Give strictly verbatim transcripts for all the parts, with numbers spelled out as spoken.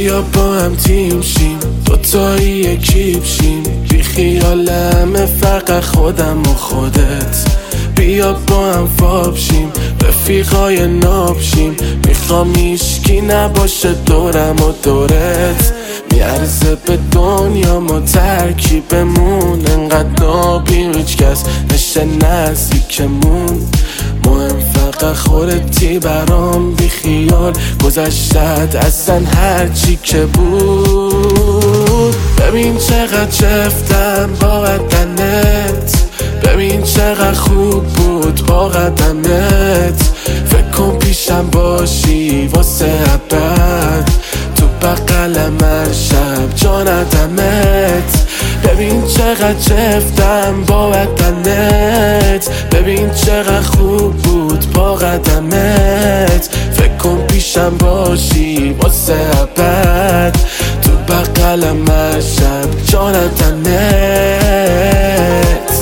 بیا با هم تیم شیم، دوتایی یکیب شیم، بی خیال همه فقط خودم و خودت. بیا با هم فاب شیم، رفیقای ناب شیم، میخوام هیچکی نباشه دورم و دورت. میارزه به دنیا ما ترکیبمون، انقدر نابیم هیچ کس نشه نزدیکمون. مهم فقط خودتی برام، بی خیال گذشتت اصلا هرچی که بود. ببین چقدر چفتم با قدنت، ببین چقدر خوب بود با قدمت. فکر کن پیشم باشی واسه ابد، تو بغلم هر شب جان دمت. ببین چقدر چفتم با بدنت، ببین چقدر خوب بود با قدمت. فکر کن پیشم باشی واسه ابد، تو بغلم هر شب جان دمت.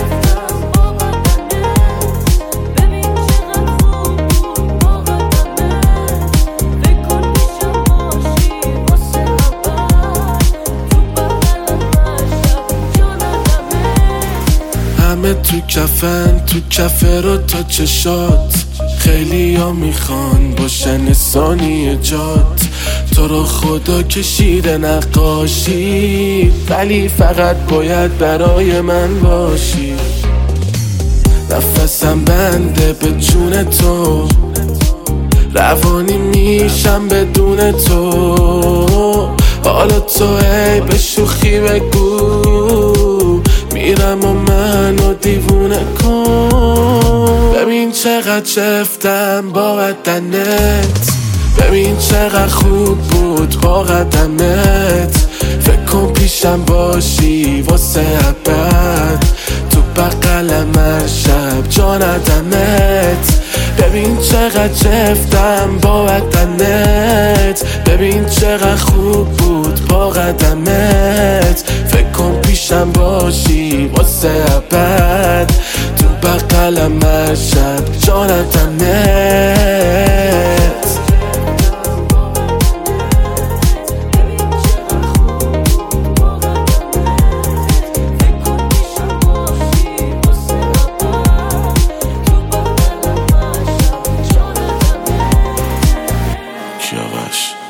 همه تو کفن، تو کفه رو تا چشات، خیلی ها میخوان باشن ثانی جات. تو رو خدا کشیده نقاشی، ولی فقط باید برای من باشی. نفسم بنده به جون تو، روانی میشم بدون تو. حالا تو ای به شوخی بگو، میرم و منو دیوونه کن. ببین چقدر چفتم با بدنت، ببین چقدر خوب بود با قدمت. فکر کن پیشم باشی واسه ابد، تو بغلم هر شب جان دمت. ببین چقدر چفتم با بدنت، ببین چقدر خوب بود با قدمت. فکر کن پیشم باشی واسه ابد، تو بغلم هر شب جان دمت. Kiyavaş